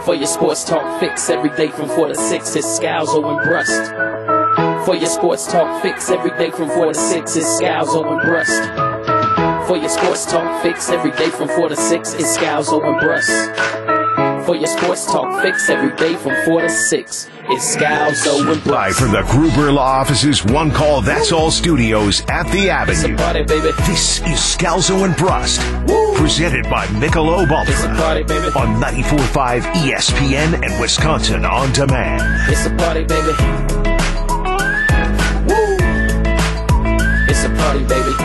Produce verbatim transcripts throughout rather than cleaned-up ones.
For your sports talk fix every day from four to six, it's Scalzo and Brust. For your sports talk fix every day from four to six, it's Scalzo and Brust. For your sports talk fix every day from four to six, it's Scalzo and Brust. For your sports talk fix every day from four to six, it's Scalzo and Brust. Live from the Gruber Law Office's One Call That's All studios at the Avenue. It's a party, baby. This is Scalzo and Brust. Woo! Presented by Michelob Ultra. It's a party, baby. On ninety-four point five E S P N and Wisconsin On Demand. It's a party, baby. Woo! It's a party, baby.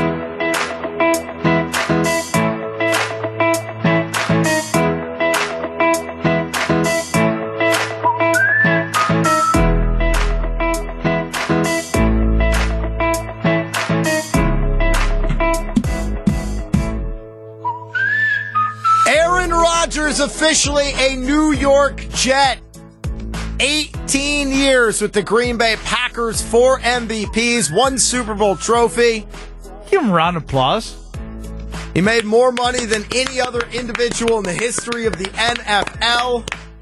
Rodgers officially a New York Jet. eighteen years with the Green Bay Packers, four M V Ps, one Super Bowl trophy. Give him a round of applause. He made more money than any other individual in the history of the N F L.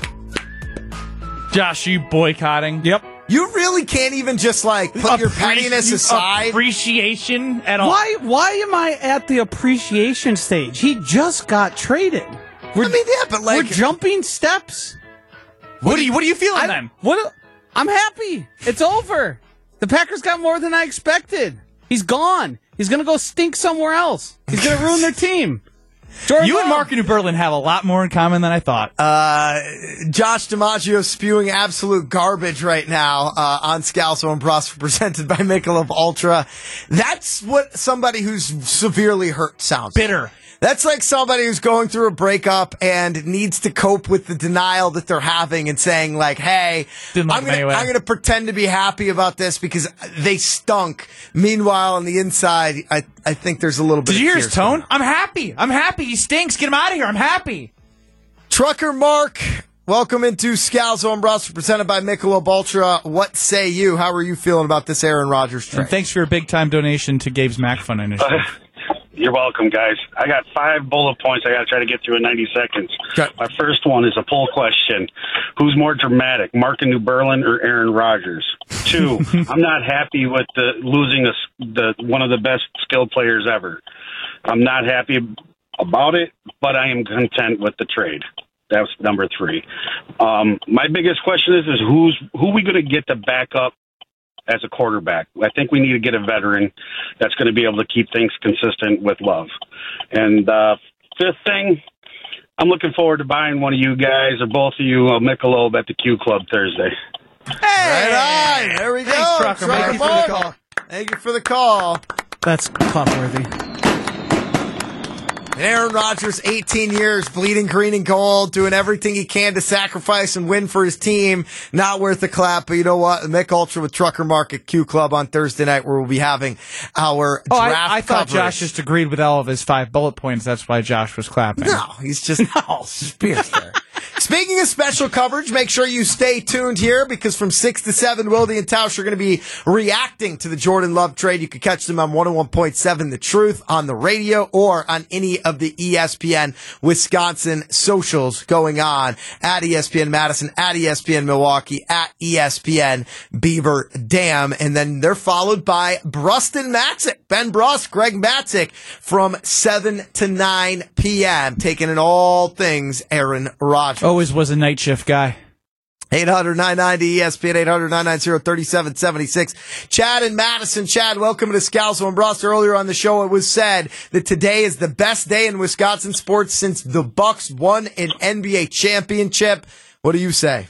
Josh, you boycotting? Yep. You really can't even just like put Appre- your pettiness aside. Appreciation at all. Why? Why am I at the appreciation stage? He just got traded. We're, I mean, yeah, but like we're jumping steps. What, what are you? What are you feeling I, then? What? I'm happy. It's over. The Packers got more than I expected. He's gone. He's gonna go stink somewhere else. He's gonna ruin their team. Jordan you Love. and Mark New Berlin have a lot more in common than I thought. Uh, Josh DiMaggio spewing absolute garbage right now uh, on Scalzo and Brust, presented by Michelob Ultra. That's what somebody who's severely hurt sounds bitter. Like. That's like somebody who's going through a breakup and needs to cope with the denial that they're having and saying like, hey, Didn't like I'm gonna, anyway. I'm gonna pretend to be happy about this because they stunk. Meanwhile, on the inside, I, I think there's a little bit Did of you hear his tone? Coming. I'm happy. I'm happy. He stinks. Get him out of here. I'm happy. Trucker Mark, welcome into Scalzo and Brust, presented by Michelob Ultra. What say you? How are you feeling about this Aaron Rodgers trade? And thanks for your big-time donation to Gabe's Mac Fund initiative. You're welcome, guys. I got five bullet points I got to try to get through in ninety seconds. Okay. My first one is a poll question. Who's more dramatic, Mark in New Berlin or Aaron Rodgers? Two, I'm not happy with the losing a, the one of the best skilled players ever. I'm not happy about it, but I am content with the trade. That's number three. Um, my biggest question is, is who's who are we going to get to back up as a quarterback? I think we need to get a veteran that's going to be able to keep things consistent with Love. And uh, fifth thing, I'm looking forward to buying one of you guys or both of you a Michelob at the Q Club Thursday. Hey! Right on. There we go. Thanks, Trucker. Trucker Thank you for for the call. Thank you for the call. That's clap-worthy. Aaron Rodgers, eighteen years, bleeding green and gold, doing everything he can to sacrifice and win for his team. Not worth the clap, but you know what? Mick Ultra with Trucker Market Q Club on Thursday night, where we'll be having our oh, draft I, I thought coverage. Josh just agreed with all of his five bullet points. That's why Josh was clapping. No, he's just no Spears there. Speaking of special coverage, make sure you stay tuned here because from six to seven, Wildy and Tausch are going to be reacting to the Jordan Love trade. You can catch them on one oh one point seven The Truth on the radio or on any of the E S P N Wisconsin socials going on at E S P N Madison, at E S P N Milwaukee, at E S P N Beaver Dam. And then they're followed by Brust and Matzik, Ben Brust, Greg Matzik from seven to nine p.m. taking in all things Aaron Rodgers. Always was a night shift guy. eight hundred nine ninety E S P N, eight hundred nine ninety thirty-seven seventy-six. Chad in Madison. Chad, welcome to Scalzo and Brust. Earlier on the show, it was said that today is the best day in Wisconsin sports since the Bucks won an N B A championship. What do you say?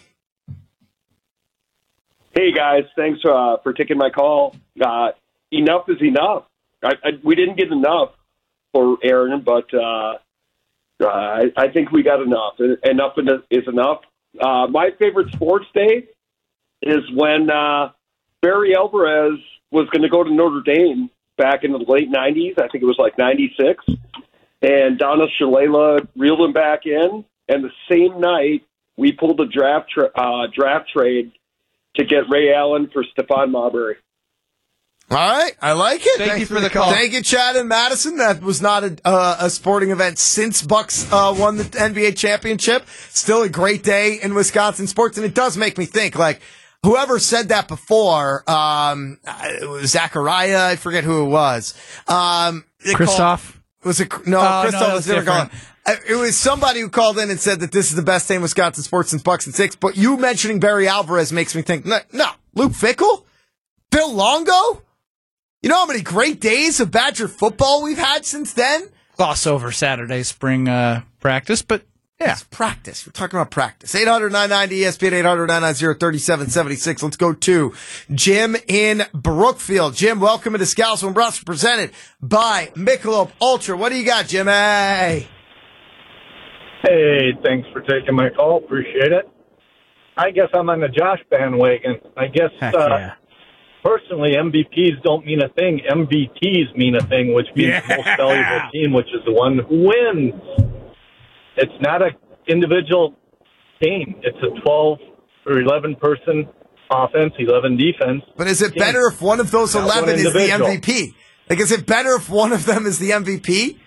Hey, guys. Thanks uh, for taking my call. Uh, enough is enough. I, I, we didn't get enough for Aaron, but uh, uh, I, I think we got enough. Enough is enough. Uh, my favorite sports day is when uh, Barry Alvarez was going to go to Notre Dame back in the late nineties. I think it was like ninety-six. And Donna Shalala reeled him back in. And the same night, we pulled a draft tra- uh, draft trade to get Ray Allen for Stephon Marbury. All right, I like it. Thank Thanks you for the call. Thank you, Chad and Madison. That was not a, uh, a sporting event since Bucks uh, won the N B A championship. Still a great day in Wisconsin sports, and it does make me think, like, whoever said that before, um, it was Zachariah, I forget who it was. Um, Christoph? Was it, no, Oh, Christoph no, that was was different. It was somebody who called in and said that this is the best day in Wisconsin sports since Bucks and six, but you mentioning Barry Alvarez makes me think, no, no. Luke Fickell? Bill Longo? You know how many great days of Badger football we've had since then? Gloss over Saturday spring uh, practice, but yeah. It's practice. We're talking about practice. eight hundred nine ninety E S P N, eight hundred nine ninety thirty-seven seventy-six. Let's go to Jim in Brookfield. Jim, welcome to Scouts and Bruss, presented by Michelob Ultra. What do you got, Jim? Hey. Hey, thanks for taking my call. Appreciate it. I guess I'm on the Josh bandwagon. I guess, Heck uh, yeah. personally, M V Ps don't mean a thing. M V Ts mean a thing, which means Yeah. most valuable team, which is the one who wins. It's not an individual game. It's a twelve or eleven-person offense, eleven defense. But is it game. better if one of those Not eleven one is the M individual. V P? Like, is it better if one of them is the M V P?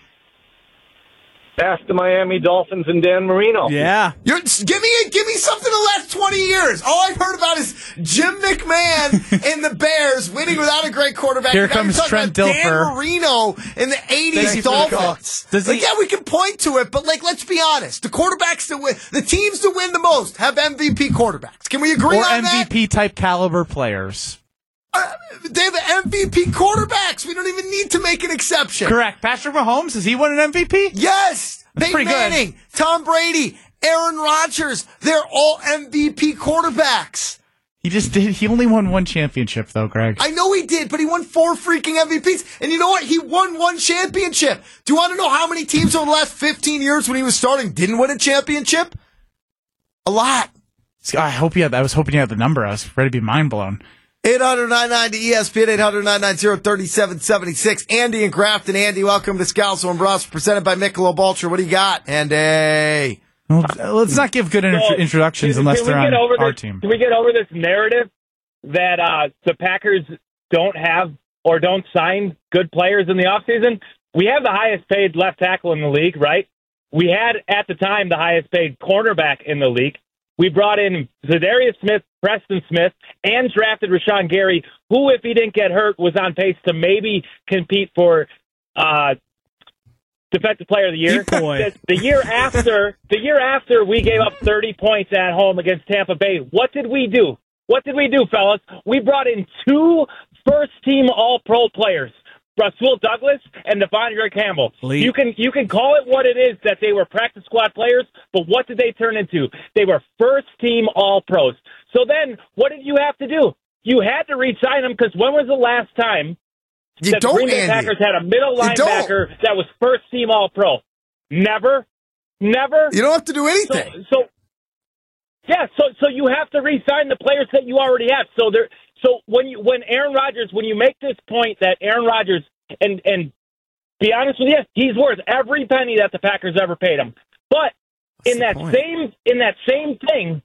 Ask the Miami Dolphins and Dan Marino. Yeah. You're, give me give me something the last twenty years. All I've heard about is Jim McMahon and the Bears winning without a great quarterback. Here Now comes you're talking Trent about Dan Dilfer. Marino in the Thank eighties you for the call. Dolphins. Does Like, he- yeah, we can point to it, but like, let's be honest. The quarterbacks that win, the teams that win the most have M V P quarterbacks. Can we agree Or on M V that? P type caliber players. Uh, they have M V P quarterbacks. We don't even need to make an exception. Correct. Patrick Mahomes, has he won an M V P? Yes. That's Peyton pretty good. Manning, Tom Brady, Aaron Rodgers. They're all M V P quarterbacks. He just did. He only won one championship, though, Greg. I know he did, but he won four freaking M V Ps. And you know what? He won one championship. Do you want to know how many teams over the last fifteen years when he was starting didn't win a championship? A lot. See, I hope you had. I was hoping you had the number. I was ready to be mind blown. eight hundred nine ninety E S P N, eight hundred nine ninety thirty-seven seventy-six. Andy and Grafton. Andy, welcome to Scalzo and Bros, presented by Michelob Ultra. What do you got? Andy. Well, let's not give good intro- So, introductions can- unless can they're we on get over our this, team. Can we get over this narrative that uh, the Packers don't have or don't sign good players in the offseason? We have the highest paid left tackle in the league, right? We had, at the time, the highest paid cornerback in the league. We brought in Zadarius Smith, Preston Smith, and drafted Rashawn Gary, who, if he didn't get hurt, was on pace to maybe compete for uh, Defensive Player of the Year. The, the year after, the year after we gave up thirty points at home against Tampa Bay, what did we do? What did we do, fellas? We brought in two first-team All-Pro players. Rasul Douglas and Devondre Campbell. Lee. You can you can call it what it is that they were practice squad players, but what did they turn into? They were first team all pros. So then what did you have to do? You had to re-sign them because when was the last time You that the don't, Green Bay Andy. Packers had a middle You don't. linebacker that was first team all pro? Never. Never. You don't have to do So, anything. so yeah, so so you have to re-sign the players that you already have. So there so when you when Aaron Rodgers when you make this point that Aaron Rodgers and and be honest with you, he's worth every penny that the Packers ever paid him. But What's in the that point? same in that same thing,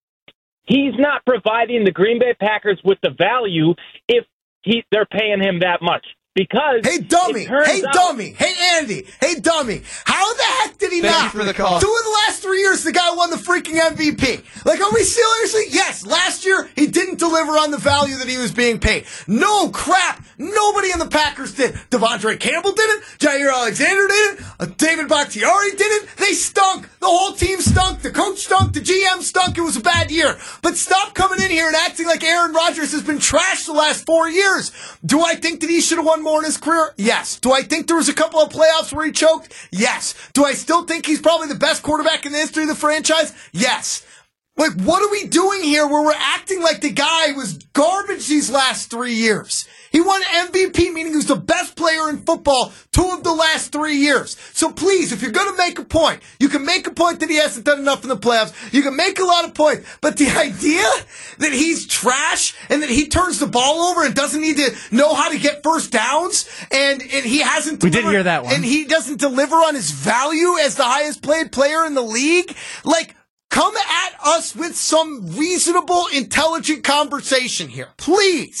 he's not providing the Green Bay Packers with the value if he they're paying him that much. Because Hey, dummy. it turns Hey, out- dummy. Hey, Andy. Hey, dummy. How the heck did he Thank not? you for the call. Two of the last three years, the guy won the freaking M V P. Like, are we seriously? Yes, last year, he didn't deliver on the value that he was being paid. No crap. Nobody in the Packers did. Devondre Campbell didn't. Jair Alexander didn't. Uh, David Bakhtiari didn't. They stunk. The whole team stunk. The coach stunk. The G M stunk. It was a bad year. But stop coming in here and acting like Aaron Rodgers has been trashed the last four years. Do I think that he should have won more in his career? Yes. Do I think there was a couple of playoffs where he choked? Yes. Do I still think he's probably the best quarterback in the history of the franchise? Yes. Like, what are we doing here where we're acting like the guy was garbage these last three years? He won M V P, meaning he was the best player in football two of the last three years. So please, if you're going to make a point, you can make a point that he hasn't done enough in the playoffs. You can make a lot of points. But the idea that he's trash and that he turns the ball over and doesn't need to know how to get first downs and, and he hasn't We did delivered- hear that one. And he doesn't deliver on his value as the highest paid player in the league, like, come at us with some reasonable, intelligent conversation here, please.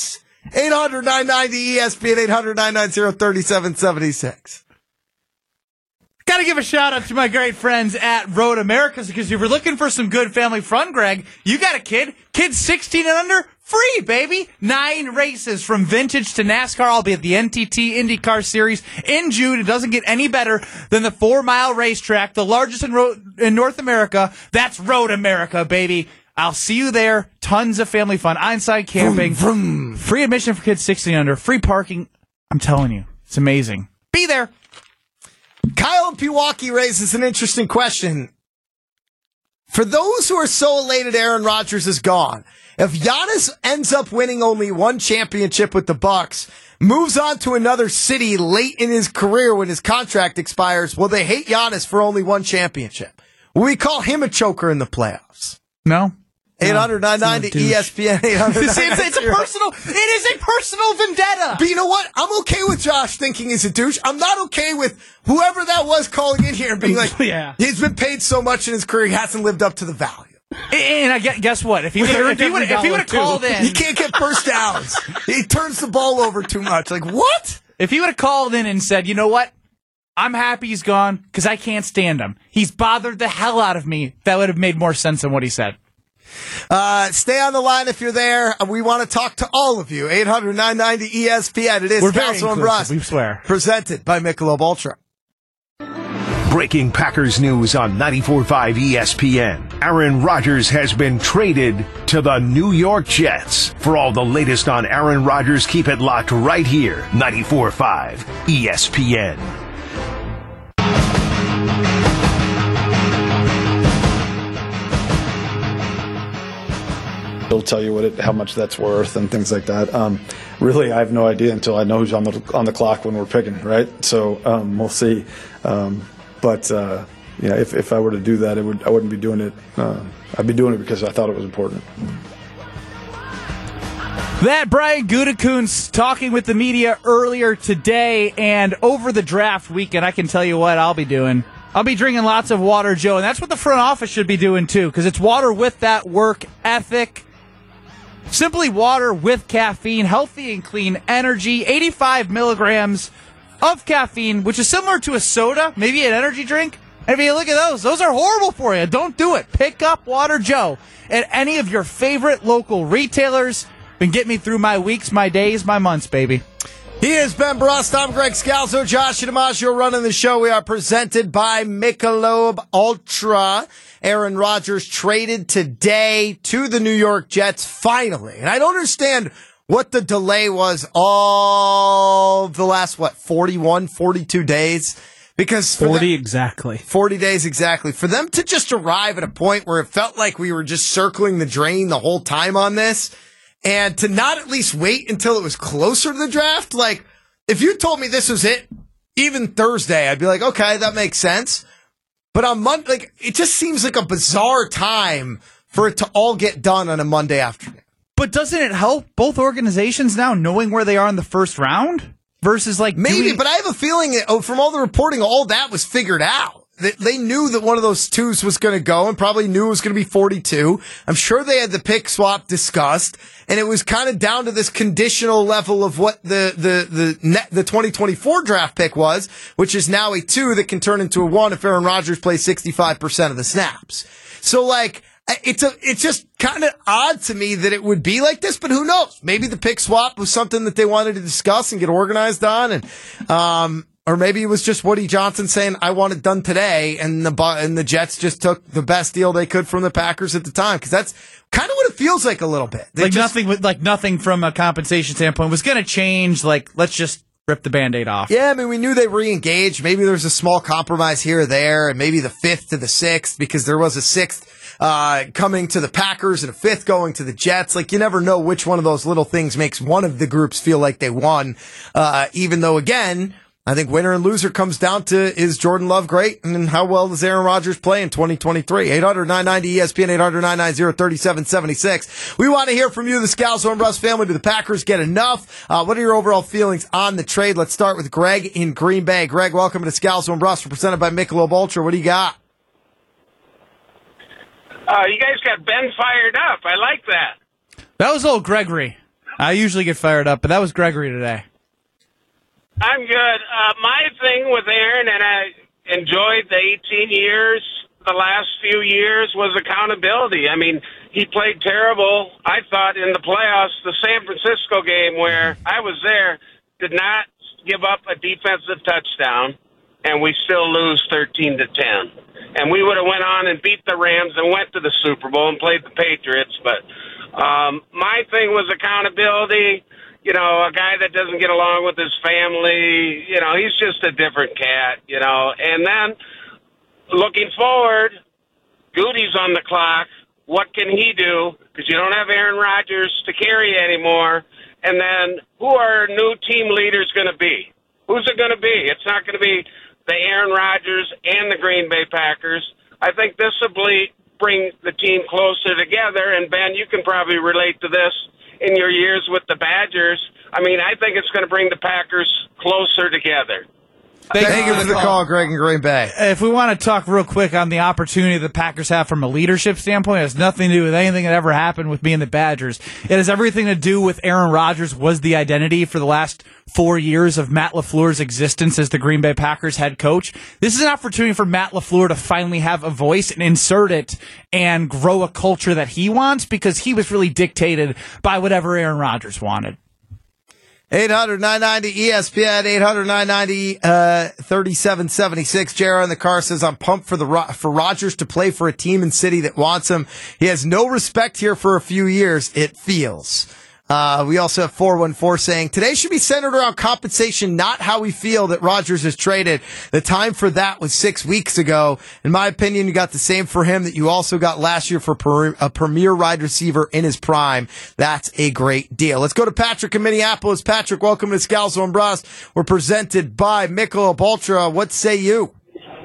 eight hundred nine ninety E S P N, eight hundred nine nine zero three seven seven six. Got to give a shout out to my great friends at Road Americas, because if you're looking for some good family fun, Greg, you got a kid, kids sixteen and under, free, baby. Nine races from vintage to NASCAR. I'll be at the N T T IndyCar Series in June. It doesn't get any better than the four-mile racetrack, the largest in, ro- in North America. That's Road America, baby. I'll see you there. Tons of family fun. Inside camping. Vroom, vroom. Free admission for kids sixteen and under. Free parking. I'm telling you, it's amazing. Be there. Kyle in Pewaukee raises an interesting question. For those who are so elated Aaron Rodgers is gone, if Giannis ends up winning only one championship with the Bucks, moves on to another city late in his career when his contract expires, will they hate Giannis for only one championship? Will we call him a choker in the playoffs? No. eight hundred nine ninety E S P N, eight hundred It's, it's, it's a personal, it is a personal vendetta. But you know what? I'm okay with Josh thinking he's a douche. I'm not okay with whoever that was calling in here and being like, Yeah. he's been paid so much in his career, he hasn't lived up to the value. And I guess, guess what? If he would if he would if he would have called in, He can't get first downs. He turns the ball over too much. Like, what? if he would have called in and said, you know what? I'm happy he's gone because I can't stand him. He's bothered the hell out of me. That would have made more sense than what he said. Uh, stay on the line if you're there. We want to talk to all of you. eight hundred nine ninety E S P N. It is We're very Castle and inclusive, Rust. we swear. Presented by Michelob Ultra. Breaking Packers news on ninety-four point five E S P N. Aaron Rodgers has been traded to the New York Jets. For all the latest on Aaron Rodgers, keep it locked right here. ninety-four point five E S P N. He'll tell you what it, how much that's worth and things like that. Um, really, I have no idea until I know who's on the on the clock when we're picking, right? So um, we'll see. Um, but uh, yeah, if if I were to do that, it would I wouldn't be doing it. Uh, I'd be doing it because I thought it was important. That Brian Gutekunst talking with the media earlier today, and over the draft weekend, I can tell you what I'll be doing. I'll be drinking lots of water, Joe, and that's what the front office should be doing too, because it's water with that work ethic. Simply water with caffeine, healthy and clean energy, eighty-five milligrams of caffeine, which is similar to a soda, maybe an energy drink. And if you look at those, those are horrible for you. Don't do it. Pick up Water Joe at any of your favorite local retailers and get me through my weeks, my days, my months, baby. He is Ben Brust. I'm Greg Scalzo. Josh DiMaggio running the show. We are presented by Michelob Ultra. Aaron Rodgers traded today to the New York Jets, finally. And I don't understand what the delay was all the last, what, forty-one, forty-two days? Because for forty them, exactly. forty days exactly. For them to just arrive at a point where it felt like we were just circling the drain the whole time on this, and to not at least wait until it was closer to the draft, like, if you told me this was it, even Thursday, I'd be like, okay, that makes sense. But on Monday, like, it just seems like a bizarre time for it to all get done on a Monday afternoon. But doesn't it help both organizations now knowing where they are in the first round versus like Maybe, doing- but I have a feeling that, oh, from all the reporting, all that was figured out. They, they knew that one of those twos was going to go and probably knew it was going to be forty-two. I'm sure they had the pick swap discussed, and it was kind of down to this conditional level of what the the the net, the twenty twenty-four draft pick was, which is now a two that can turn into a one if Aaron Rodgers plays sixty-five percent of the snaps. So, like, it's a it's just kind of odd to me that it would be like this, but who knows? Maybe the pick swap was something that they wanted to discuss and get organized on, and um. Or maybe it was just Woody Johnson saying, I want it done today, and the and the Jets just took the best deal they could from the Packers at the time. Because that's kind of what it feels like a little bit. They like just, nothing with like nothing from a compensation standpoint was going to change. Like, let's just rip the Band-Aid off. Yeah, I mean, we knew they re-engaged. Maybe there's a small compromise here or there, and maybe the fifth to the sixth, because there was a sixth uh, coming to the Packers and a fifth going to the Jets. Like, you never know which one of those little things makes one of the groups feel like they won, uh, even though, again, I think winner and loser comes down to, is Jordan Love great, and how well does Aaron Rodgers play in twenty twenty-three? eight hundred nine ninety E S P N, eight hundred nine ninety thirty-seven seventy-six. We want to hear from you, the Scalzo and Russ family. Do the Packers get enough? Uh, what are your overall feelings on the trade? Let's start with Greg in Green Bay. Greg, welcome to Scalzo and Russ, presented by Michelob Ultra. What do you got? Uh, you guys got Ben fired up. I like that. That was old Gregory. I usually get fired up, but that was Gregory today. I'm good. Uh, my thing with Aaron, and I enjoyed the eighteen years, the last few years, was accountability. I mean, he played terrible, I thought, in the playoffs. The San Francisco game where I was there did not give up a defensive touchdown, and we still lose thirteen to ten. And we would have went on and beat the Rams and went to the Super Bowl and played the Patriots. But um, my thing was accountability. You know, a guy that doesn't get along with his family, you know, he's just a different cat, you know. And then looking forward, Goody's on the clock. What can he do? Because you don't have Aaron Rodgers to carry anymore. And then who are new team leaders going to be? Who's it going to be? It's not going to be the Aaron Rodgers and the Green Bay Packers. I think this will bring the team closer together. And, Ben, you can probably relate to this in your years with the Badgers. I mean, I think it's going to bring the Packers closer together. Thank, Thank you for the call, Greg in Green Bay. If we want to talk real quick on the opportunity the Packers have from a leadership standpoint, it has nothing to do with anything that ever happened with me and the Badgers. It has everything to do with Aaron Rodgers was the identity for the last four years of Matt LaFleur's existence as the Green Bay Packers head coach. This is an opportunity for Matt LaFleur to finally have a voice and insert it and grow a culture that he wants, because he was really dictated by whatever Aaron Rodgers wanted. eight hundred nine ninety E S P N, eight hundred nine ninety thirty-seven seventy-six. J R in the car says, I'm pumped for the for Rodgers to play for a team and city that wants him. He has no respect here for a few years, it feels. Uh, we also have four one four saying, today should be centered around compensation, not how we feel that Rodgers is traded. The time for that was six weeks ago. In my opinion, you got the same for him that you also got last year for per- a premier wide receiver in his prime. That's a great deal. Let's go to Patrick in Minneapolis. Patrick, welcome to Scalzo and Brust. We're presented by Michelob Ultra. What say you?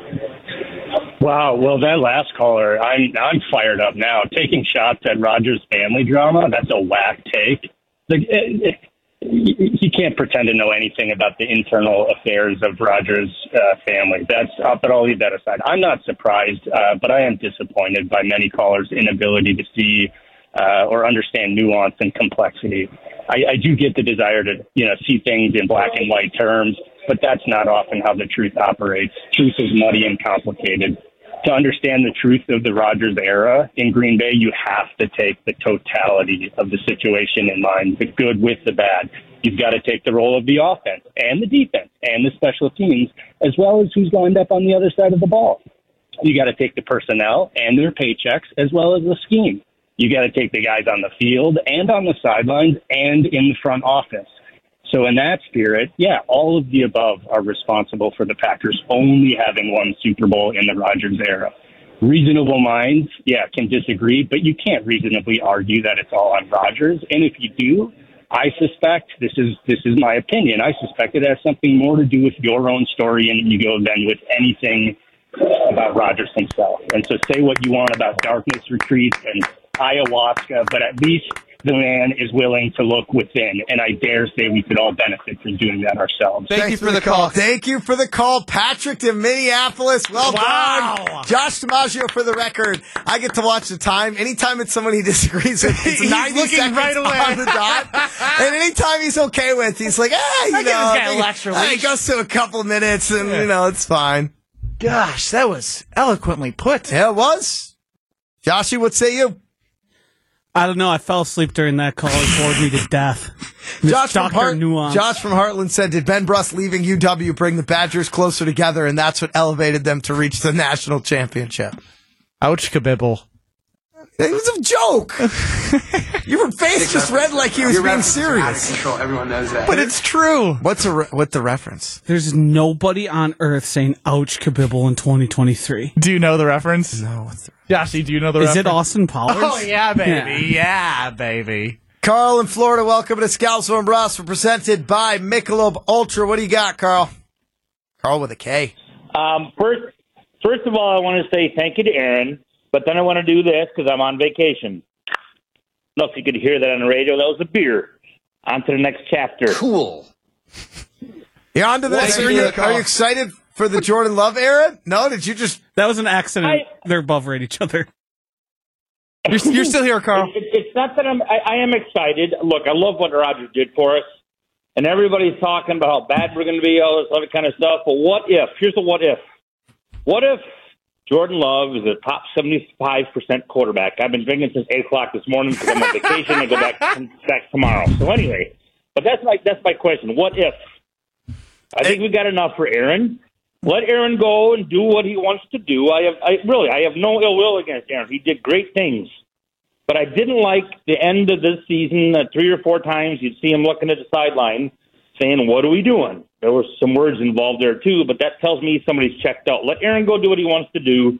Wow, well, that last caller, I'm I'm fired up now. Taking shots at Rodgers' family drama, that's a whack take. Like, it, it, he can't pretend to know anything about the internal affairs of Rodgers' uh, family. That's, uh, but I'll leave that aside. I'm not surprised, uh, but I am disappointed by many callers' inability to see uh, or understand nuance and complexity. I, I do get the desire to, you know, see things in black and white terms, but that's not often how the truth operates. Truth is muddy and complicated. To understand the truth of the Rodgers era in Green Bay, you have to take the totality of the situation in mind, the good with the bad. You've got to take the role of the offense and the defense and the special teams, as well as who's lined up on the other side of the ball. You got to take the personnel and their paychecks, as well as the scheme. You got to take the guys on the field and on the sidelines and in the front office. So in that spirit, yeah, all of the above are responsible for the Packers only having one Super Bowl in the Rodgers era. Reasonable minds, yeah, can disagree, but you can't reasonably argue that it's all on Rodgers. And if you do, I suspect, this is this is my opinion, I suspect it has something more to do with your own story and ego than with anything about Rodgers himself. And so say what you want about darkness retreats and ayahuasca, but at least the man is willing to look within, and I dare say we could all benefit from doing that ourselves. Thank Thanks you for, for the call. call. Thank you for the call, Patrick in Minneapolis. Well wow. done. Josh DiMaggio for the record. I get to watch the time. Anytime it's someone he disagrees with, it's ninety seconds right away. on the dot. And anytime he's okay with, he's like, ah, you I know, give this it goes to a couple minutes, and, yeah. you know, it's fine. Gosh, that was eloquently put. Yeah, it was. Joshy, what say you? I don't know. I fell asleep during that call. It bored me to death. Josh from, Hart- Nuance. Josh from Heartland said, did Ben Brust leaving U W bring the Badgers closer together, and that's what elevated them to reach the national championship? Ouch, kabibble. It was a joke. Your face just read like he was Your being serious. Control. Everyone knows that. But it's true. What's a re- what's the reference? There's nobody on earth saying "ouch, kabibble" in twenty twenty-three. Do you know the reference? No. What's the Joshy, do you know the Is reference? Is it Austin Powers? Oh, yeah, baby. Yeah, yeah baby. Carl in Florida, welcome to Scalzo and Brust. We're presented by Michelob Ultra. What do you got, Carl? Carl with a K. Um, first, first of all, I want to say thank you to Aaron, but then I want to do this because I'm on vacation. I don't know if you could hear that on the radio. That was a beer. On to the next chapter. Cool. You're on to the next. Are you, are you excited for the Jordan Love era? No? Did you just... That was an accident. I, They're above rate each other. You're, you're still here, Carl. It, it, it's not that I'm. I, I am excited. Look, I love what Rodgers did for us, and everybody's talking about how bad we're going to be, all this other kind of stuff. But what if? Here's the what if. What if Jordan Love is a top seventy-five percent quarterback? I've been drinking since eight o'clock this morning because I'm on vacation. I go back back tomorrow. So anyway, but that's my that's my question. What if? I think we got enough for Aaron. Let Aaron go and do what he wants to do. I have, I really, I have no ill will against Aaron. He did great things, but I didn't like the end of this season. Uh, three or four times, you'd see him looking at the sideline, saying, "What are we doing?" There were some words involved there too, but that tells me somebody's checked out. Let Aaron go do what he wants to do.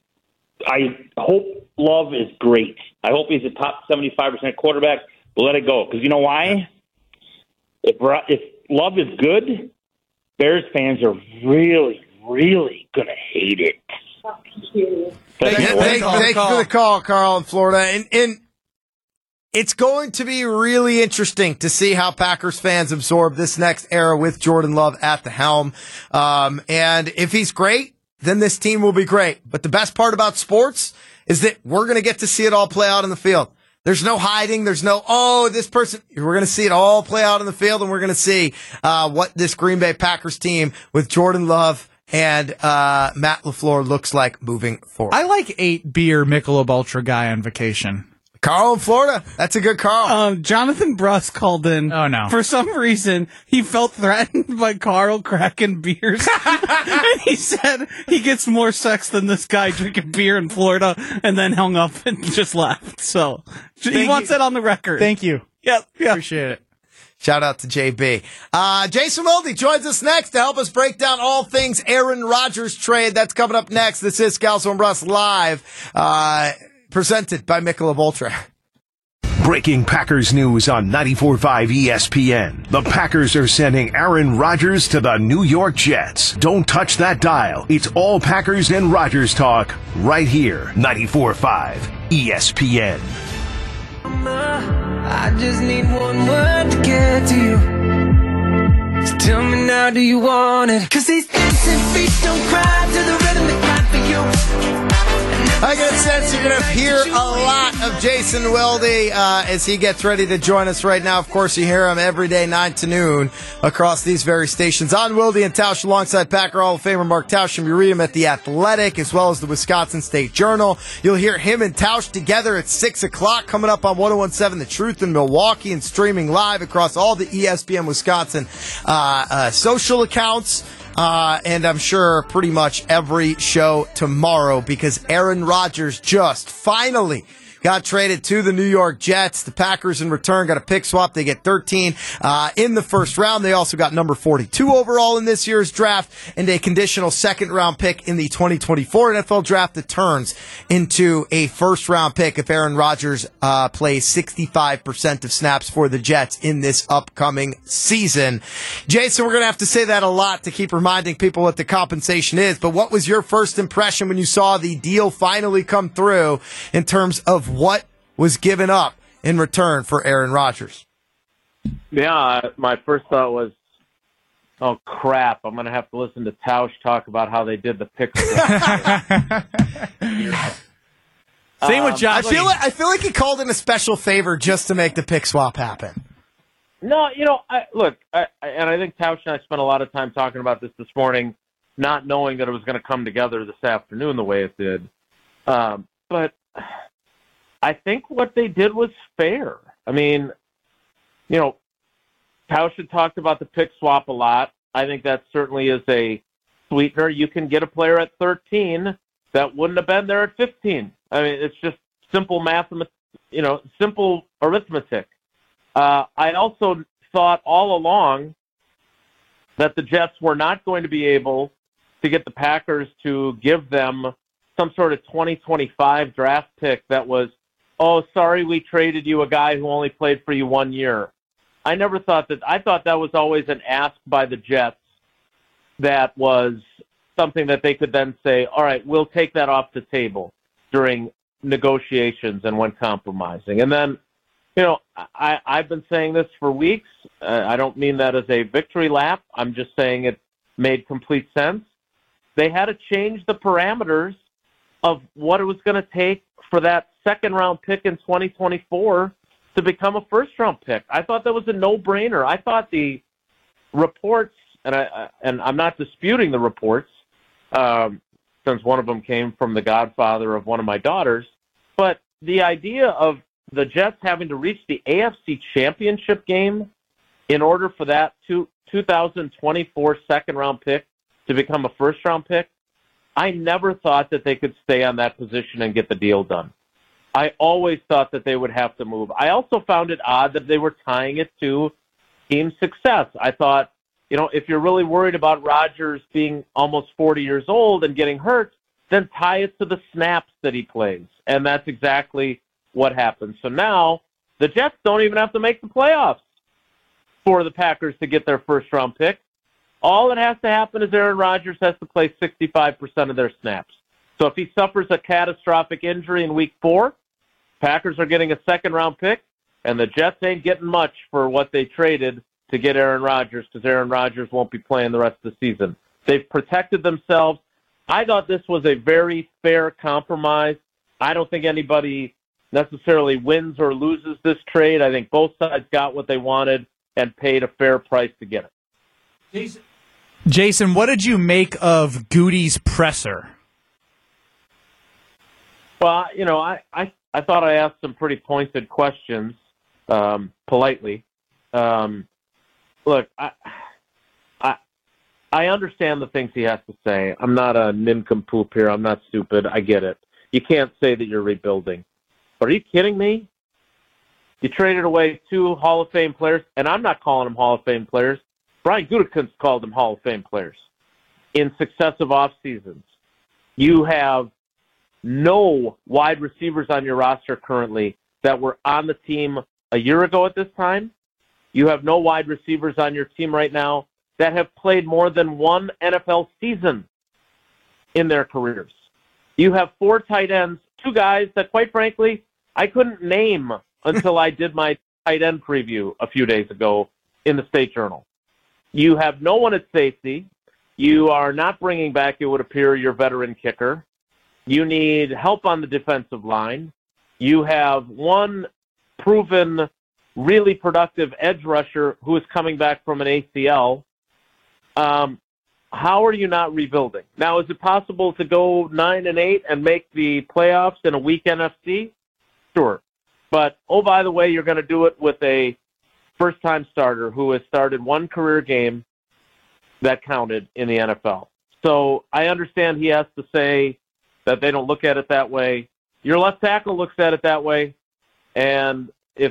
I hope Love is great. I hope he's a top seventy-five percent quarterback. But let it go, because you know why? If if Love is good, Bears fans are really, really going to hate it. Thank you, thank, thank, thank you for the call, Carl in Florida. And, and it's going to be really interesting to see how Packers fans absorb this next era with Jordan Love at the helm. Um, and if he's great, then this team will be great. But the best part about sports is that we're going to get to see it all play out in the field. There's no hiding. There's no, oh, this person. We're going to see it all play out in the field, and we're going to see uh, what this Green Bay Packers team with Jordan Love and uh, Matt LaFleur looks like moving forward. I like eight beer Michelob Ultra guy on vacation. Carl in Florida. That's a good Carl. Um, Jonathan Bruss called in. Oh, no. For some reason, he felt threatened by Carl cracking beers. And he said he gets more sex than this guy drinking beer in Florida, and then hung up and just left. So Thank he wants you. that on the record. Thank you. Yep. Yeah. Appreciate it. Shout out to J B. Uh, Jason Wilde joins us next to help us break down all things Aaron Rodgers trade. That's coming up next. This is Scalzo and Bruss Live. Uh, Presented by Michelob Ultra. Breaking Packers news on ninety-four point five E S P N. The Packers are sending Aaron Rodgers to the New York Jets. Don't touch that dial. It's all Packers and Rodgers talk right here. ninety-four point five E S P N. I just need one word to get to you. So tell me now, do you want it? Cause these dancing feet don't cry to the rhythm they cry for you. I get a sense you're going to hear a lot of Jason Wilde uh, as he gets ready to join us right now. Of course, you hear him every day, nine to noon, across these very stations. On Wilde and Tausch alongside Packer Hall of Famer Mark Tausch. You read him at The Athletic as well as the Wisconsin State Journal. You'll hear him and Tausch together at six o'clock coming up on one oh one point seven The Truth in Milwaukee and streaming live across all the E S P N Wisconsin uh, uh, social accounts. Uh, and I'm sure pretty much every show tomorrow because Aaron Rodgers just finally got traded to the New York Jets. The Packers in return got a pick swap. They get thirteen uh, in the first round. They also got number forty-two overall in this year's draft and a conditional second round pick in the twenty twenty-four N F L draft that turns into a first round pick if Aaron Rodgers uh, plays sixty-five percent of snaps for the Jets in this upcoming season. Jason, we're going to have to say that a lot to keep reminding people what the compensation is, but what was your first impression when you saw the deal finally come through in terms of what was given up in return for Aaron Rodgers? Yeah, my first thought was, oh, crap, I'm going to have to listen to Tausch talk about how they did the pick. Same with Josh. I feel, like, I feel like he called in a special favor just to make the pick swap happen. No, you know, I, look, I, I, and I think Tausch and I spent a lot of time talking about this this morning, not knowing that it was going to come together this afternoon the way it did. Um, but I think what they did was fair. I mean, you know, Tausch had talked about the pick swap a lot. I think that certainly is a sweetener. You can get a player at thirteen that wouldn't have been there at fifteen. I mean, it's just simple math, you know, simple arithmetic. Uh, I also thought all along that the Jets were not going to be able to get the Packers to give them some sort of twenty twenty-five draft pick that was, oh, sorry, we traded you a guy who only played for you one year. I never thought that. I thought that was always an ask by the Jets that was something that they could then say, all right, we'll take that off the table during negotiations and when compromising. And then, you know, I, I've been saying this for weeks. Uh, I don't mean that as a victory lap. I'm just saying it made complete sense. They had to change the parameters of what it was going to take for that second round pick in twenty twenty-four to become a first round pick. I thought that was a no brainer. I thought the reports, and I and I'm not disputing the reports, um, since one of them came from the godfather of one of my daughters, but the idea of the Jets having to reach the A F C Championship game in order for that two, twenty twenty-four second round pick to become a first round pick, I never thought that they could stay on that position and get the deal done. I always thought that they would have to move. I also found it odd that they were tying it to team success. I thought, you know, if you're really worried about Rodgers being almost forty years old and getting hurt, then tie it to the snaps that he plays. And that's exactly what happened. So now the Jets don't even have to make the playoffs for the Packers to get their first round pick. All that has to happen is Aaron Rodgers has to play sixty-five percent of their snaps. So if he suffers a catastrophic injury in week four, Packers are getting a second round pick, and the Jets ain't getting much for what they traded to get Aaron Rodgers, because Aaron Rodgers won't be playing the rest of the season. They've protected themselves. I thought this was a very fair compromise. I don't think anybody necessarily wins or loses this trade. I think both sides got what they wanted and paid a fair price to get it. Jason, Jason, what did you make of Goody's presser? Well, you know, I, I, I thought I asked some pretty pointed questions, um, politely. Um, look, I, I, I understand the things he has to say. I'm not a nincompoop here. I'm not stupid. I get it. You can't say that you're rebuilding. But are you kidding me? You traded away two Hall of Fame players, and I'm not calling them Hall of Fame players. Brian Gutekunst called them Hall of Fame players in successive off seasons. You have no wide receivers on your roster currently that were on the team a year ago at this time. You have no wide receivers on your team right now that have played more than one N F L season in their careers. You have four tight ends, two guys that, quite frankly, I couldn't name until I did my tight end preview a few days ago in the State Journal. You have no one at safety. You are not bringing back, it would appear, your veteran kicker. You need help on the defensive line. You have one proven, really productive edge rusher who is coming back from an A C L. Um, how are you not rebuilding? Now, is it possible to go nine and eight and make the playoffs in a weak N F C? Sure. But, oh, by the way, you're going to do it with a first-time starter who has started one career game that counted in the N F L. So I understand he has to say that they don't look at it that way. Your left tackle looks at it that way. And if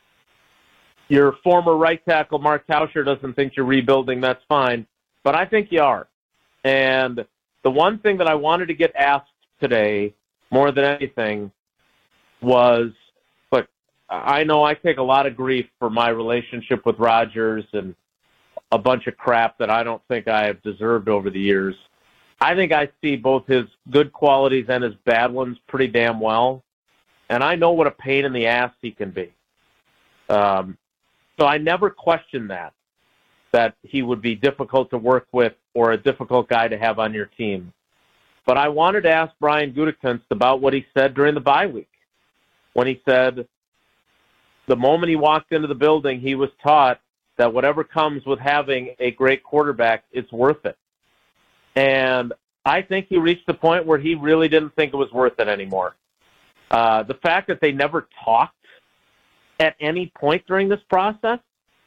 your former right tackle, Mark Tauscher, doesn't think you're rebuilding, that's fine. But I think you are. And the one thing that I wanted to get asked today, more than anything, was, look, I know I take a lot of grief for my relationship with Rodgers and a bunch of crap that I don't think I have deserved over the years. I think I see both his good qualities and his bad ones pretty damn well. And I know what a pain in the ass he can be. Um, so I never questioned that, that he would be difficult to work with or a difficult guy to have on your team. But I wanted to ask Brian Gutekunst about what he said during the bye week, when he said the moment he walked into the building, he was taught that whatever comes with having a great quarterback, it's worth it. And I think he reached the point where he really didn't think it was worth it anymore. Uh, the fact that they never talked at any point during this process,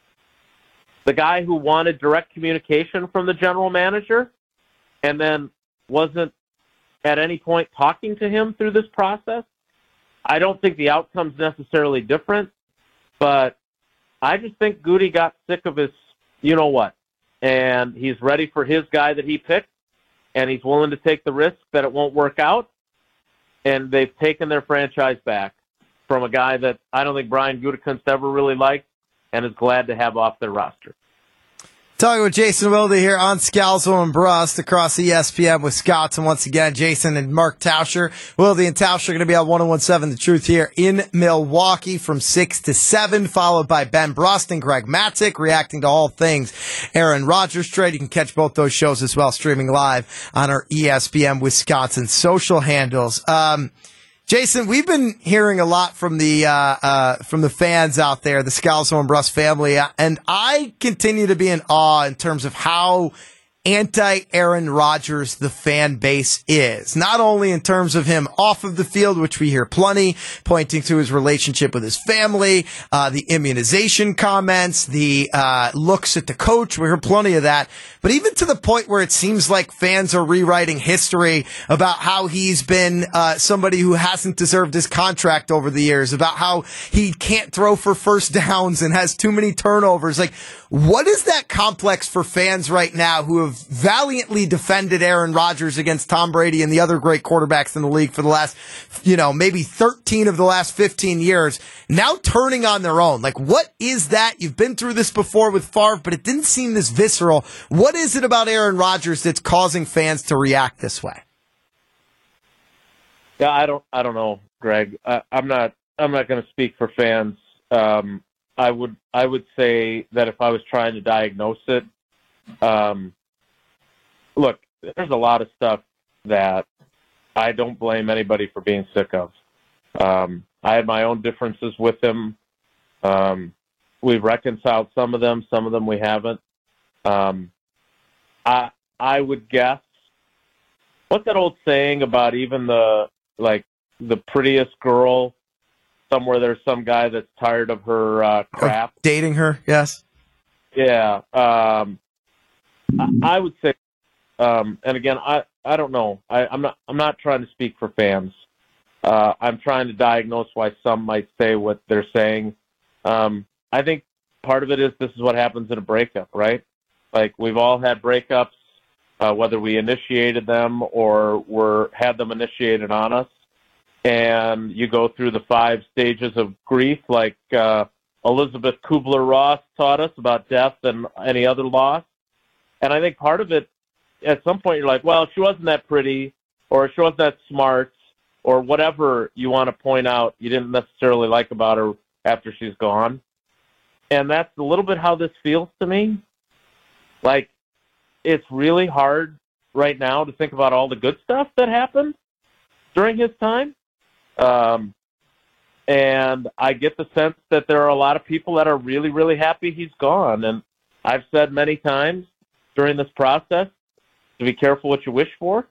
the guy who wanted direct communication from the general manager and then wasn't at any point talking to him through this process, I don't think the outcome's necessarily different, but I just think Goody got sick of his you-know-what, and he's ready for his guy that he picked, and he's willing to take the risk that it won't work out, and they've taken their franchise back from a guy that I don't think Brian Gutekunst ever really liked and is glad to have off their roster. Talking with Jason Wilde here on Scalzo and Brust across E S P N with Scott. And once again, Jason and Mark Tauscher. Wilde and Tauscher are going to be on one oh one point seven The Truth here in Milwaukee from six to seven, followed by Ben Brust and Greg Matzik reacting to all things Aaron Rodgers trade. You can catch both those shows as well streaming live on our E S P N Wisconsin social handles. Um, Jason, we've been hearing a lot from the uh, uh, from the fans out there, the Scalzo and Brust family, and I continue to be in awe in terms of how anti-Aaron Rodgers the fan base is. Not only in terms of him off of the field, which we hear plenty, pointing to his relationship with his family, uh, the immunization comments, the uh, looks at the coach, we hear plenty of that, but even to the point where it seems like fans are rewriting history about how he's been uh, somebody who hasn't deserved his contract over the years, about how he can't throw for first downs and has too many turnovers. Like, what is that complex for fans right now who have valiantly defended Aaron Rodgers against Tom Brady and the other great quarterbacks in the league for the last, you know, maybe thirteen of the last fifteen years, now turning on their own? Like, what is that? You've been through this before with Favre, but it didn't seem this visceral. What is it about Aaron Rodgers that's causing fans to react this way? Yeah, I don't, I don't know, Greg. I, I'm not, I'm not going to speak for fans. Um, I would, I would say that if I was trying to diagnose it, um, look, there's a lot of stuff that I don't blame anybody for being sick of. Um, I had my own differences with him. Um, we've reconciled some of them, some of them we haven't. Um, I, I would guess, what's that old saying about even the, like, the prettiest girl, somewhere there's some guy that's tired of her uh, crap. Like dating her, yes. Yeah. Um, I, I would say, um, and again, I, I don't know. I, I'm not I'm not trying to speak for fans. Uh, I'm trying to diagnose why some might say what they're saying. Um, I think part of it is this is what happens in a breakup, right? Like, we've all had breakups, uh, whether we initiated them or were had them initiated on us. And you go through the five stages of grief, like uh, Elizabeth Kubler-Ross taught us about death and any other loss. And I think part of it, at some point, you're like, well, she wasn't that pretty, or she wasn't that smart, or whatever you want to point out you didn't necessarily like about her after she's gone. And that's a little bit how this feels to me. Like, it's really hard right now to think about all the good stuff that happened during his time. Um, and I get the sense that there are a lot of people that are really, really happy he's gone. And I've said many times during this process to be careful what you wish for.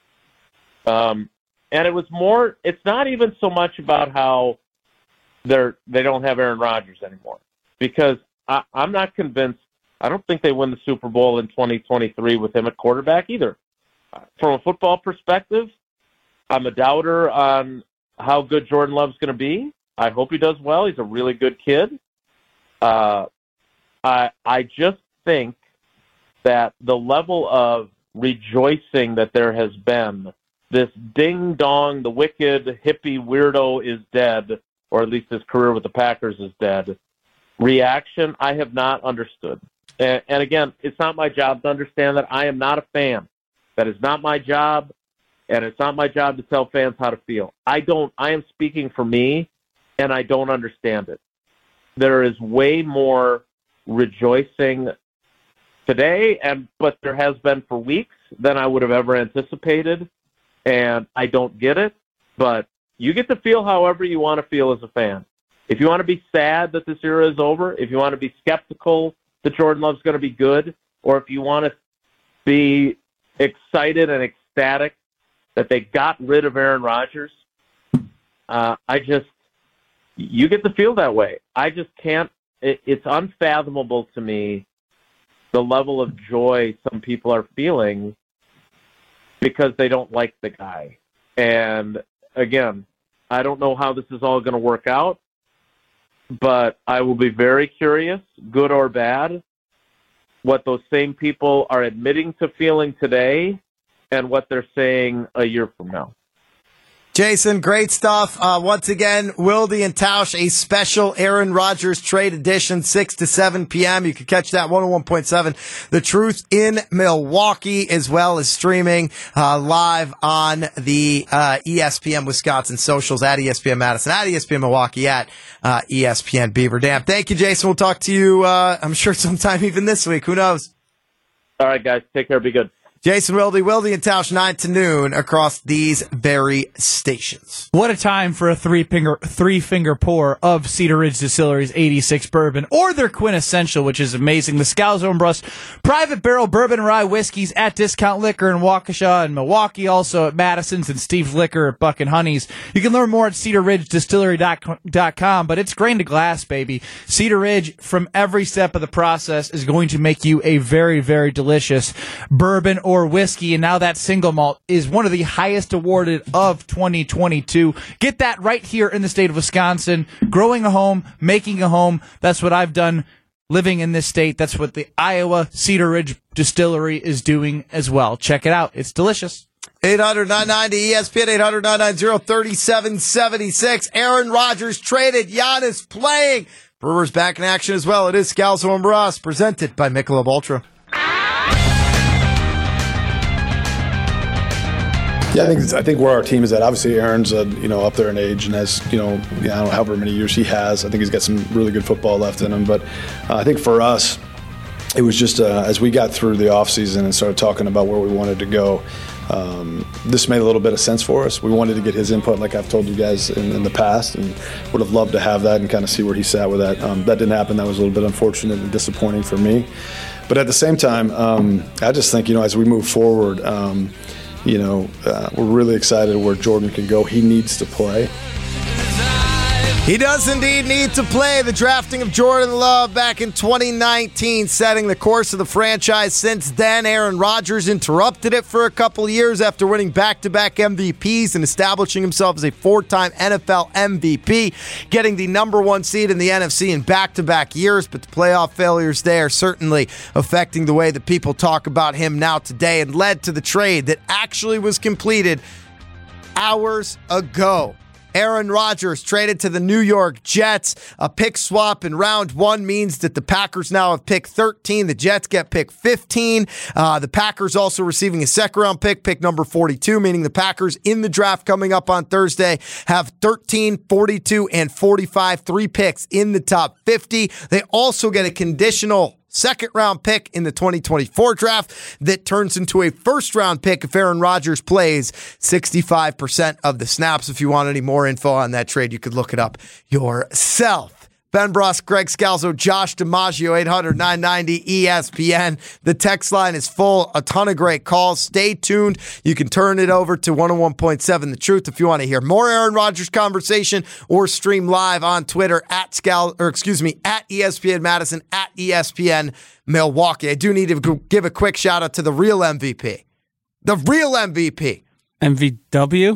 Um, and it was more, it's not even so much about how they're, they don't have Aaron Rodgers anymore, because I, I'm not convinced. I don't think they win the Super Bowl in twenty twenty-three with him at quarterback either. From a football perspective, I'm a doubter on how good Jordan Love's going to be. I hope he does well. He's a really good kid. Uh, I I just think that the level of rejoicing that there has been, this ding-dong, the wicked hippie weirdo is dead, or at least his career with the Packers is dead, reaction, I have not understood. And, and again, it's not my job to understand that. I am not a fan. That is not my job. And it's not my job to tell fans how to feel. I don't, I am speaking for me, and I don't understand it. There is way more rejoicing today, and but there has been for weeks, than I would have ever anticipated. And I don't get it, but you get to feel however you want to feel as a fan. If you want to be sad that this era is over, if you want to be skeptical that Jordan Love's going to be good, or if you want to be excited and ecstatic that they got rid of Aaron Rodgers, uh, I just, you get to feel that way. I just can't, it, it's unfathomable to me the level of joy some people are feeling because they don't like the guy. And again, I don't know how this is all going to work out, but I will be very curious, good or bad, what those same people are admitting to feeling today and what they're saying a year from now. Jason, great stuff. Uh, once again, Wilde and Tausch, a special Aaron Rodgers trade edition, six to seven p.m. You can catch that one oh one point seven The Truth in Milwaukee, as well as streaming uh, live on the uh, E S P N Wisconsin socials, at E S P N Madison, at E S P N Milwaukee, at uh, E S P N Beaver Dam. Thank you, Jason. We'll talk to you, uh, I'm sure, sometime even this week. Who knows? All right, guys. Take care. Be good. Jason Wilde, Wilde and Tausch, nine to noon across these very stations. What a time for a three finger three finger pour of Cedar Ridge Distillery's eighty-six bourbon, or their quintessential, which is amazing. The Scalzo and Brust Private Barrel Bourbon and Rye Whiskeys at Discount Liquor in Waukesha and Milwaukee, also at Madison's and Steve's Liquor at Buck and Honey's. You can learn more at cedar ridge distillery dot com, but it's grain to glass, baby. Cedar Ridge, from every step of the process, is going to make you a very, very delicious bourbon or whiskey, and now that single malt is one of the highest awarded of twenty twenty-two. Get that right here in the state of Wisconsin. Growing a home, making a home. That's what I've done living in this state. That's what the Iowa Cedar Ridge Distillery is doing as well. Check it out. It's delicious. eight hundred nine ninety E S P N, eight hundred nine ninety thirty-seven seventy-six. Aaron Rodgers traded. Giannis playing. Brewers back in action as well. It is Scalzo and Brust, presented by Michelob Ultra. Yeah, I think I think where our team is at. Obviously, Aaron's uh, you know up there in age and has you know I don't know however many years he has. I think he's got some really good football left in him. But uh, I think for us, it was just uh, as we got through the offseason and started talking about where we wanted to go. Um, this made a little bit of sense for us. We wanted to get his input, like I've told you guys in, in the past, and would have loved to have that and kind of see where he sat with that. Um, that didn't happen. That was a little bit unfortunate and disappointing for me. But at the same time, um, I just think you know as we move forward. Um, You know, uh, we're really excited where Jordan can go. He needs to play. He does indeed need to play. The drafting of Jordan Love back in twenty nineteen, setting the course of the franchise. Since then, Aaron Rodgers interrupted it for a couple of years after winning back-to-back M V Ps and establishing himself as a four-time N F L M V P, getting the number one seed in the N F C in back-to-back years. But the playoff failures there certainly affecting the way that people talk about him now today, and led to the trade that actually was completed hours ago. Aaron Rodgers traded to the New York Jets. A pick swap in round one means that the Packers now have pick thirteen. The Jets get pick fifteen. Uh, the Packers also receiving a second round pick, pick number forty-two, meaning the Packers in the draft coming up on Thursday have thirteen, forty-two, and forty-five, three picks in the top fifty. They also get a conditional second round pick in the twenty twenty-four draft that turns into a first round pick if Aaron Rodgers plays sixty-five percent of the snaps. If you want any more info on that trade, you could look it up yourself. Ben Brust, Greg Scalzo, Josh DiMaggio, eight hundred nine ninety E S P N. The text line is full, a ton of great calls. Stay tuned. You can turn it over to one oh one point seven The Truth if you want to hear more Aaron Rodgers conversation, or stream live on Twitter at Scal, or excuse me, at E S P N Madison, at E S P N Milwaukee. I do need to give a quick shout out to the real M V P. The real M V P. M V W?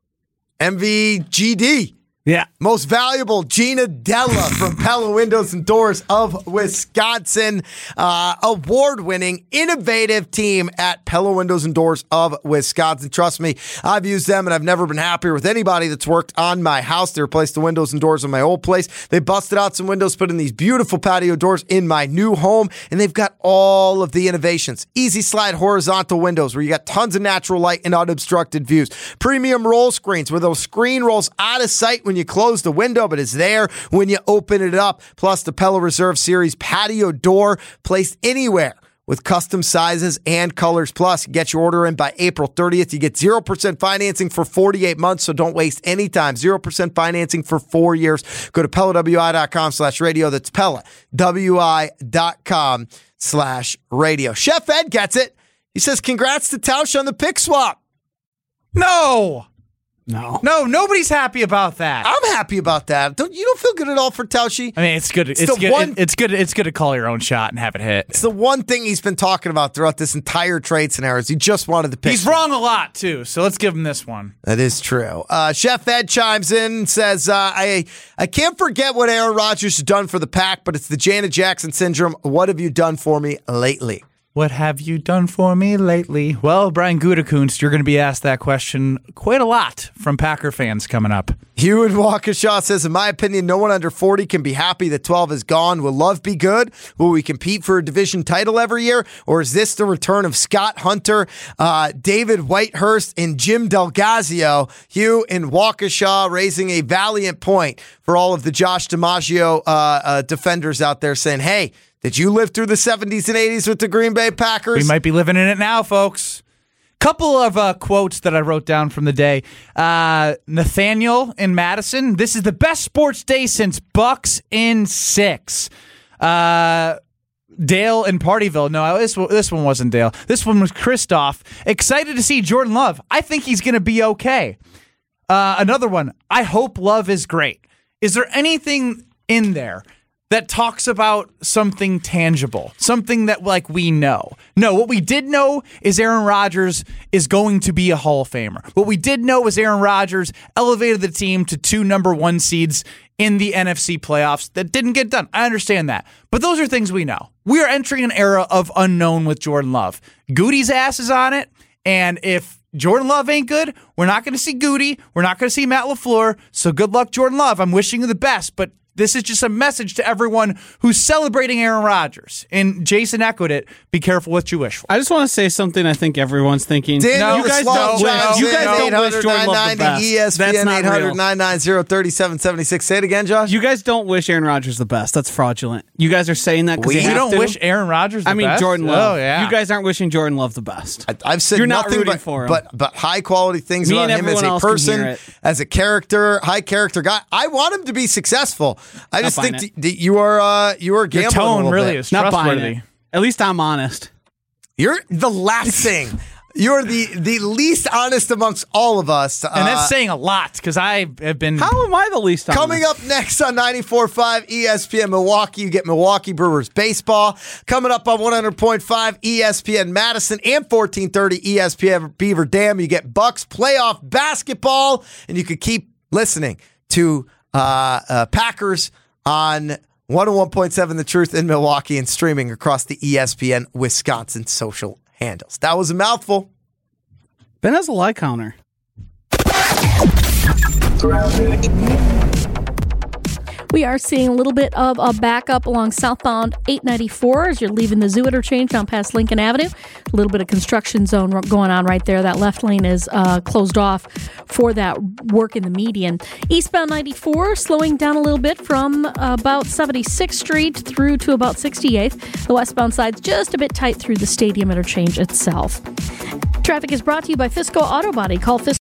M V G D. Yeah. Most valuable, Gina Della from Pella Windows and Doors of Wisconsin. Uh, award-winning, innovative team at Pella Windows and Doors of Wisconsin. Trust me, I've used them, and I've never been happier with anybody that's worked on my house. They replaced the windows and doors in my old place. They busted out some windows, put in these beautiful patio doors in my new home, and they've got all of the innovations. Easy slide horizontal windows where you got tons of natural light and unobstructed views. Premium roll screens where those screen rolls out of sight when you close the window, but it's there when you open it up. Plus the Pella Reserve Series patio door, placed anywhere with custom sizes and colors. Plus, get your order in by April thirtieth. You get zero percent financing for forty-eight months, so don't waste any time. zero percent financing for four years. Go to Pella W I dot com slash radio. That's Pella W I dot com slash radio. Chef Ed gets it. He says, congrats to Tausch on the pick swap. No! No. No, nobody's happy about that. I'm happy about that. Don't you don't feel good at all for Tauschy? I mean, it's good. It's, It's the good. one- it- it's good. It's good to call your own shot and have it hit. It's the one thing he's been talking about throughout this entire trade scenario. Is he just wanted the pick. He's wrong a lot too, so let's give him this one. That is true. Uh, Chef Ed chimes in and says, uh, I I can't forget what Aaron Rodgers has done for the Pack, but it's the Janet Jackson syndrome. What have you done for me lately? What have you done for me lately? Well, Brian Gutekunst, you're going to be asked that question quite a lot from Packer fans coming up. Hugh in Waukesha says, in my opinion, no one under forty can be happy that twelve is gone. Will Love be good? Will we compete for a division title every year? Or is this the return of Scott Hunter, uh, David Whitehurst, and Jim Delgazio? Hugh in Waukesha raising a valiant point for all of the Josh DiMaggio uh, uh, defenders out there saying, hey, did you live through the seventies and eighties with the Green Bay Packers? We might be living in it now, folks. Couple of uh, quotes that I wrote down from the day. Uh, Nathaniel in Madison. This is the best sports day since Bucks in six. Uh, Dale in Partyville. No, this one, this one wasn't Dale. This one was Christoph. Excited to see Jordan Love. I think he's going to be okay. Uh, another one. I hope Love is great. Is there anything in there that talks about something tangible, something that like we know? No, what we did know is Aaron Rodgers is going to be a Hall of Famer. What we did know is Aaron Rodgers elevated the team to two number one seeds in the N F C playoffs. That didn't get done. I understand that. But those are things we know. We are entering an era of unknown with Jordan Love. Goody's ass is on it, and if Jordan Love ain't good, we're not going to see Goody. We're not going to see Matt LaFleur. So good luck, Jordan Love. I'm wishing you the best, but this is just a message to everyone who's celebrating Aaron Rodgers. And Jason echoed it. Be careful what you wish for. I just want to say something I think everyone's thinking. Daniel, no, you guys don't wish, you guys don't wish Jordan Love the best. E S P N That's not eight hundred, real. nine nine zero, three seven seven six. Say it again, Josh. You guys don't wish Aaron Rodgers the best. That's fraudulent. You guys are saying that because We you have don't to. wish Aaron Rodgers the I mean best? Jordan Love. Oh, yeah. You guys aren't wishing Jordan Love the best. I, I've said You're not nothing rooting but, for him. but but high quality things Me about and him as everyone a else can person, hear it. as a character, high character guy. I want him to be successful. I just Not think buying t- that you are uh, you are Your gambling a tone little really bit. is Not buying trustworthy. it. At least I'm honest. You're the last thing. You're the the least honest amongst all of us. And that's saying a lot because I have been. How am I the least honest? Coming up next on ninety-four point five E S P N Milwaukee, you get Milwaukee Brewers baseball. Coming up on one hundred point five E S P N Madison and fourteen thirty E S P N Beaver Dam, you get Bucks playoff basketball, and you could keep listening to uh, uh, Packers on one oh one point seven The Truth in Milwaukee and streaming across the E S P N Wisconsin social handles. That was a mouthful. Ben has a lie counter. We are seeing a little bit of a backup along southbound eight ninety-four as you're leaving the Zoo interchange down past Lincoln Avenue. A little bit of construction zone going on right there. That left lane is uh, closed off for that work in the median. Eastbound ninety-four slowing down a little bit from about seventy-sixth Street through to about sixty-eighth. The westbound side's just a bit tight through the stadium interchange itself. Traffic is brought to you by Fisco Auto Body. Call Fisco